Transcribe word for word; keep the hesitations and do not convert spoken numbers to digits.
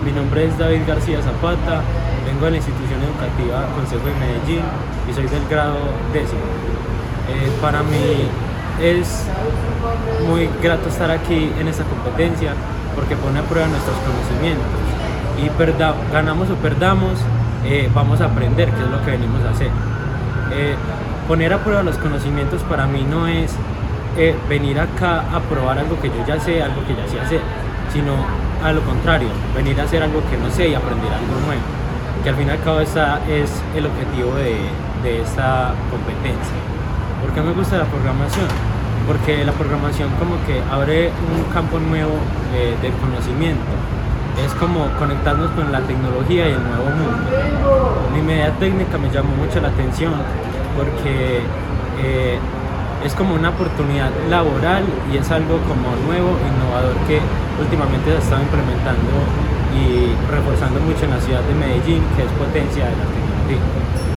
Mi nombre es David García Zapata, vengo de la institución educativa Consejo de Medellín y soy del grado décimo. Eh, para mí es muy grato estar aquí en esta competencia porque pone a prueba nuestros conocimientos y perda, ganamos o perdamos, eh, vamos a aprender, que es lo que venimos a hacer. Eh, poner a prueba los conocimientos para mí no es eh, venir acá a probar algo que yo ya sé, algo que ya sé hacer, sino a lo contrario, venir a hacer algo que no sé y aprender algo nuevo, que al fin y al cabo esa es el objetivo de, de esta competencia. ¿Por qué me gusta la programación? Porque la programación como que abre un campo nuevo eh, del conocimiento. Es como conectarnos con la tecnología y el nuevo mundo. Mi media técnica me llamó mucho la atención porque eh, es como una oportunidad laboral y es algo como nuevo, innovador, que últimamente se ha estado implementando y reforzando mucho en la ciudad de Medellín, que es potencia de la tecnología.